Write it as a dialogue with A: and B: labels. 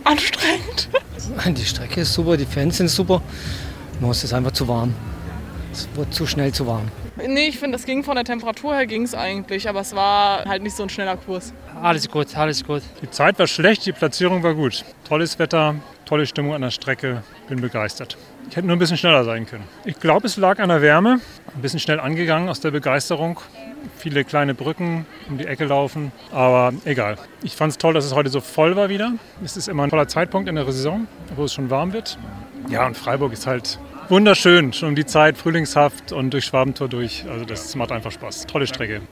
A: anstrengend.
B: Die Strecke ist super, die Fans sind super. Nur ist es einfach zu warm. Es wird zu schnell zu warm.
A: Nee, ich finde, es ging von der Temperatur her ging es eigentlich, aber es war halt nicht so ein schneller Kurs.
C: Alles gut, alles gut.
D: Die Zeit war schlecht, die Platzierung war gut. Tolles Wetter, tolle Stimmung an der Strecke, bin begeistert. Ich hätte nur ein bisschen schneller sein können. Ich glaube, es lag an der Wärme, ein bisschen schnell angegangen aus der Begeisterung. Viele kleine Brücken um die Ecke laufen, aber egal. Ich fand es toll, dass es heute so voll war wieder. Es ist immer ein toller Zeitpunkt in der Saison, wo es schon warm wird. Ja, und Freiburg ist halt wunderschön, schon um die Zeit, frühlingshaft und durch Schwabentor durch. Also das macht einfach Spaß. Tolle Strecke.